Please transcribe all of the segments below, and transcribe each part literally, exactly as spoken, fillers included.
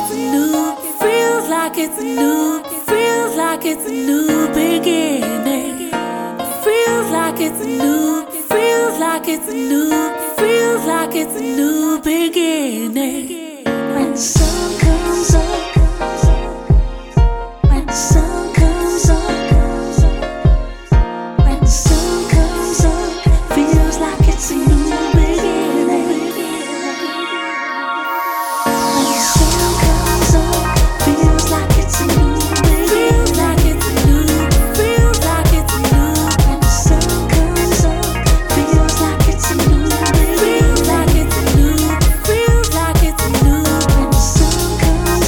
it's a new, feels like it's a new, feels like it's a new beginning. Feels like it's a new, feels like it's a new, feels like it's a new beginning. When the sun comes up, when the sun comes up, when the sun comes up, feels like it's a new beginning. When the sun comes up, feels like it's a new beginning. Feels like it's a new, feels like it's a new. When the sun comes up, feels like it's a new beginning. Feels like it's a new, feels like it's a new. When the sun comes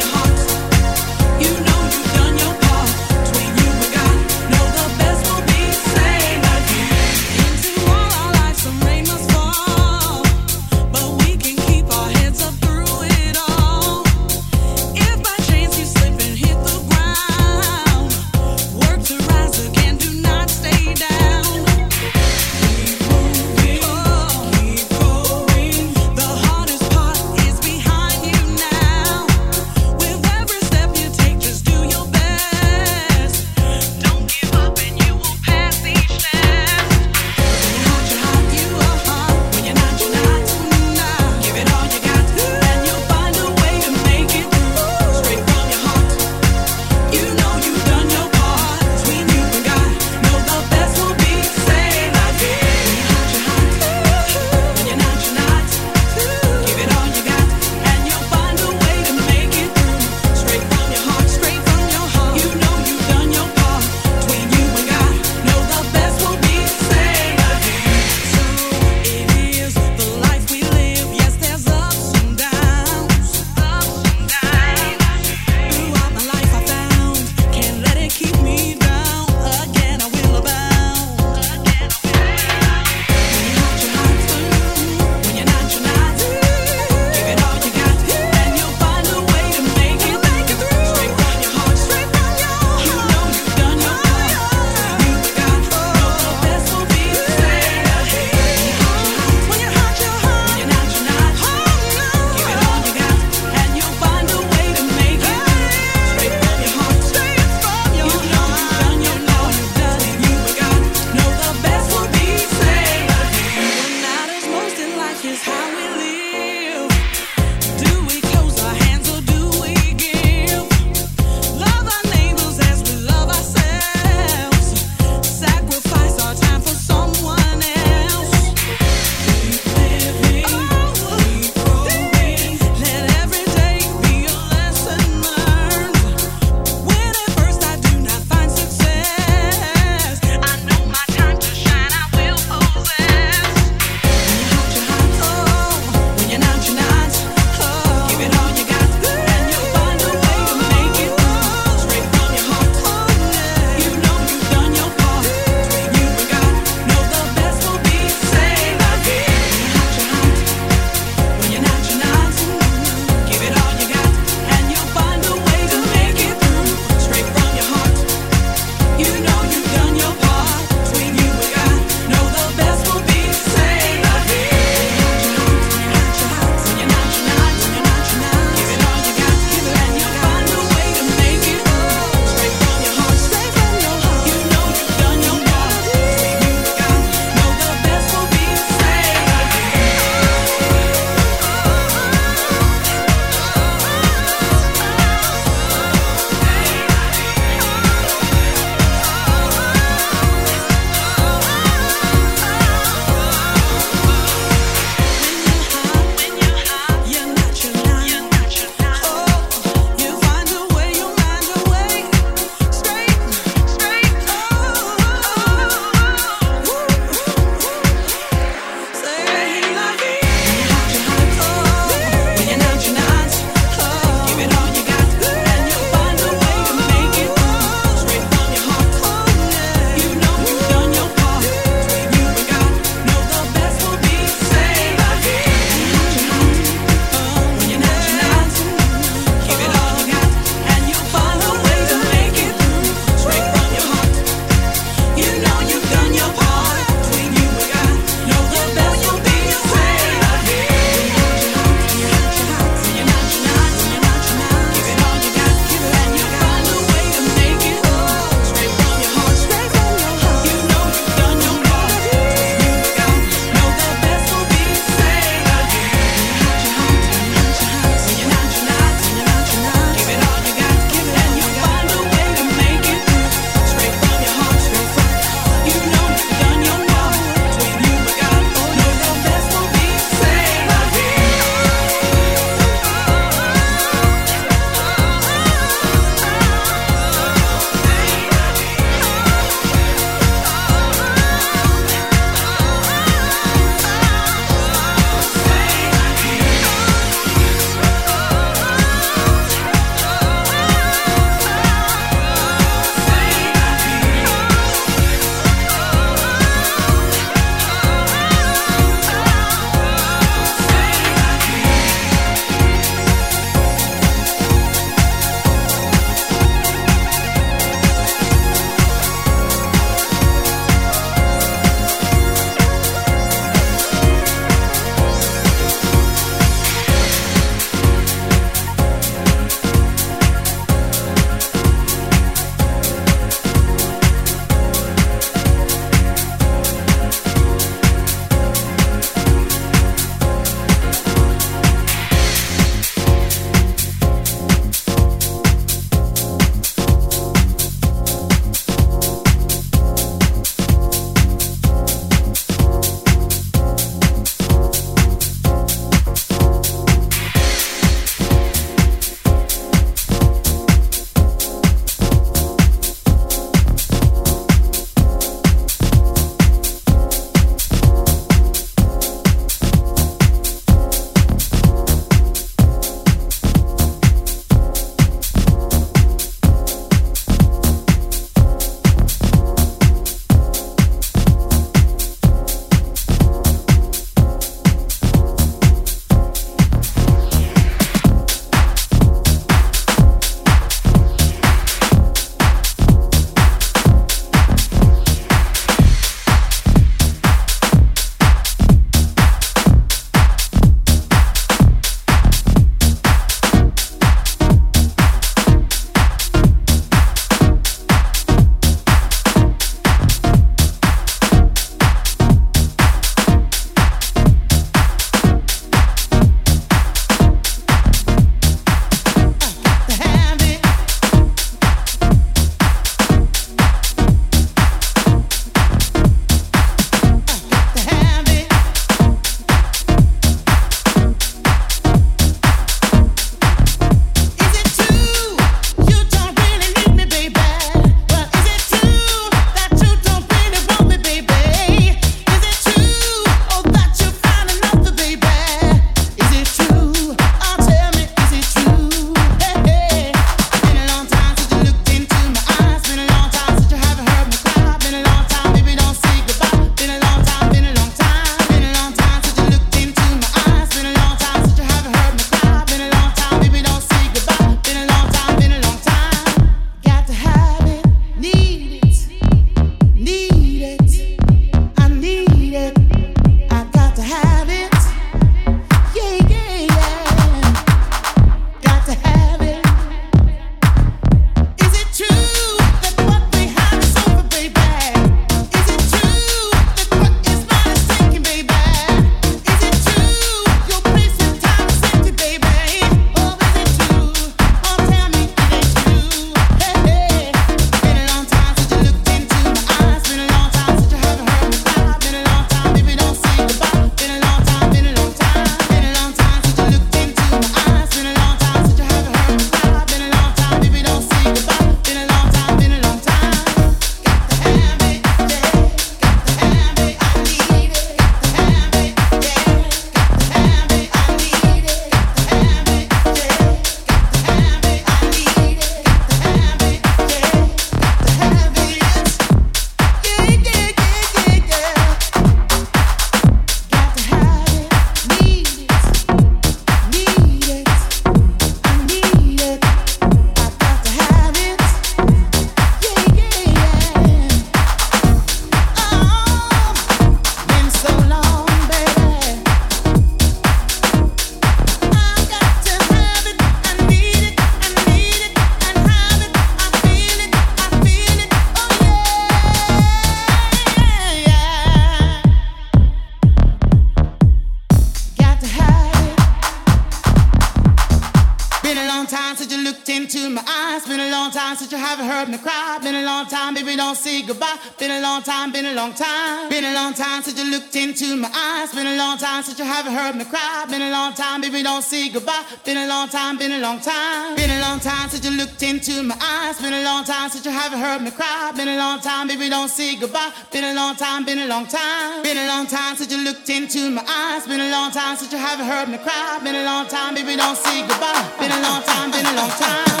time since you looked into my eyes. Been a long time since you haven't heard me cry. Been a long time, baby, don't say goodbye. Been a long time, been a long time. Been a long time since you looked into my eyes. Been a long time since you haven't heard me cry. Been a long time, baby, don't say goodbye. Been a long time, been a long time. Been a long time since you looked into my eyes. Been a long time since you haven't heard me cry. Been a long time, baby, don't say goodbye. Been a long time, been a long time. Been a long time since you looked into my eyes. Been a long time since you haven't heard me cry. Been a long time, baby, don't say goodbye. Been a long time, been a long time.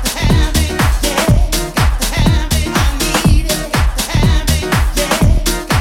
Yeah.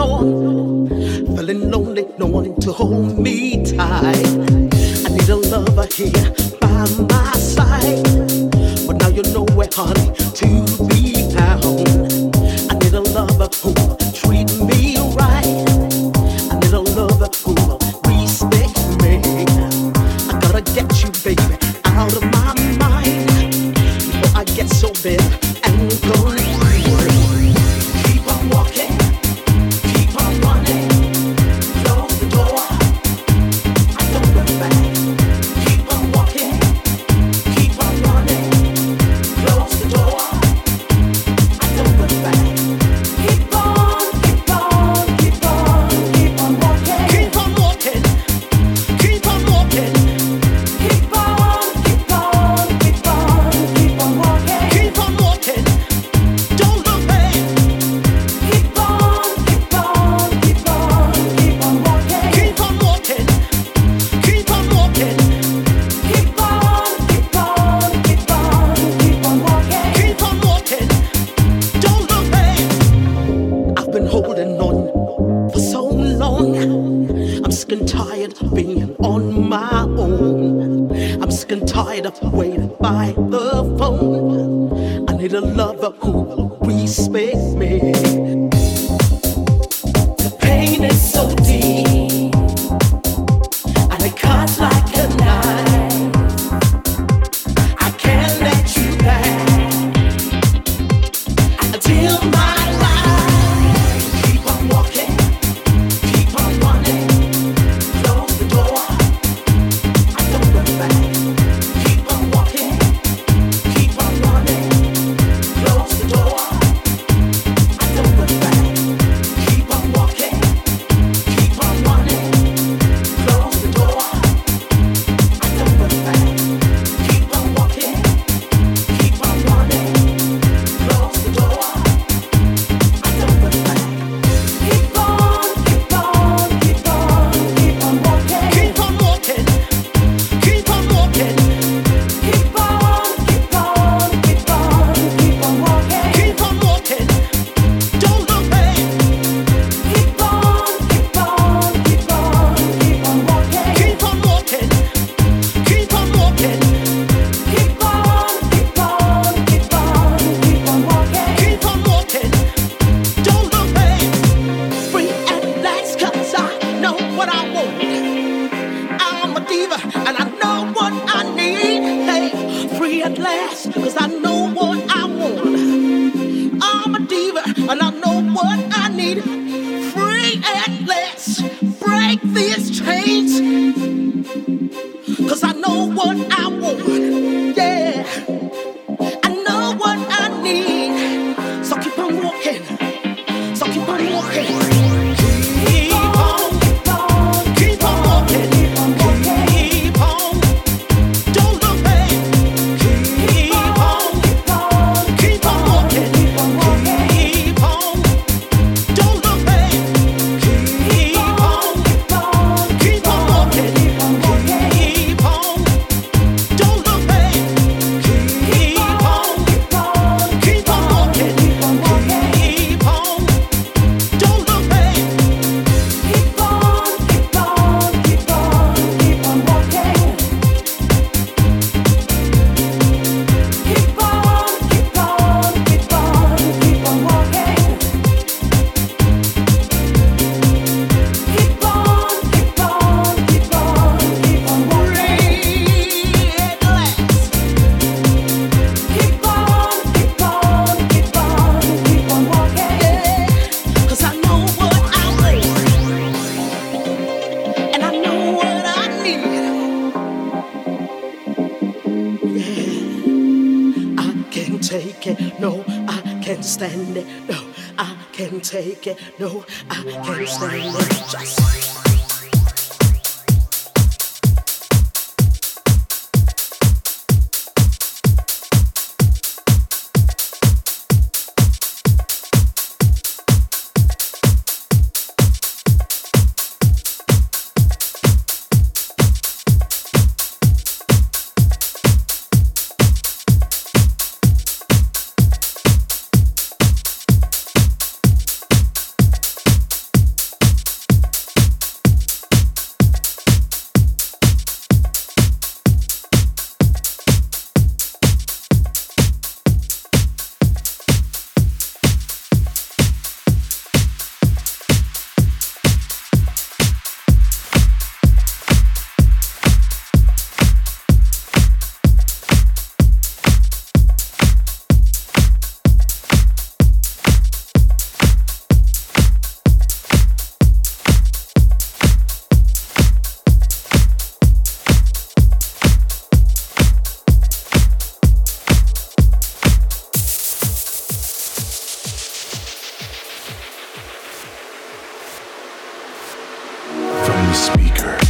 on, feeling lonely, no one to hold me tight. I need a lover here by my side, but now you're nowhere, honey, to be found. I need a lover who will treat me right. I need a lover who will respect me. I gotta get you, baby, out of my mind before I get so big and go. Keep on walking, keep on running, close the door, I don't look back. Keep on walking, keep on running, close the door, I don't look back. Keep on, keep on, keep on, keep on walking. Keep on walking, keep on walking. Keep on, keep on, keep on, keep on walking. Keep on walking, don't look back. Keep on, keep on, keep on, keep on walking. Keep on walking, keep on walking. Keep on, keep on, keep on, keep on walking. Keep on walking, don't look back. I've been holding on for so long. I'm sick and tired of being on my own. I'm sick and tired of waiting by the phone. I need a lover who will respect me. The pain is so deep, and it cuts like a knife. I can't let you back until my life. Keep on walking, keep on running, close the door, I don't look back. Keep on walking, keep on running, close the door, I don't look back. Keep on walking, keep on running, close the door, I don't look back. Keep on walking, keep on running, close the door, I don't look back. Keep on, keep on, keep on, keep on walking. Keep on walking, keep on walking. Keep on, keep on, keep on, keep on walking. Keep on walking, don't look back. Keep on, keep on, keep on, keep on walking. Keep on walking, keep on walking. Keep on, keep on, keep on, keep on walking. Keep on walking, don't look back. Free at last, 'cause I know what I want. I'm a diva and I know what I need. Hey, free at last, 'cause I know what I want. I'm a diva and I know what I need. Free at last, break these chains, 'cause I know what I want. Yeah, I know what I need. So keep on walking, so keep on walking. Keep on, keep on, keep on walking. Keep on, don't look back. Keep on, keep on, keep on walking. Keep on, don't look back. Keep on, keep on, keep on walking. Keep on, don't look back. Keep on, keep on, keep on walking. Keep on, don't look back. Keep on, keep on, keep on, keep on walking. Keep on, keep on, keep on, keep on walking. Keep on, keep on, keep on, keep on walking. Red lights. Keep on, keep on, keep on, keep on walking. Yeah, 'cause I know what I want, and I know what I need. Yeah, I can't take it, no, I can't stand it, no, I can't take it, no, I can't stand it. Just speaker.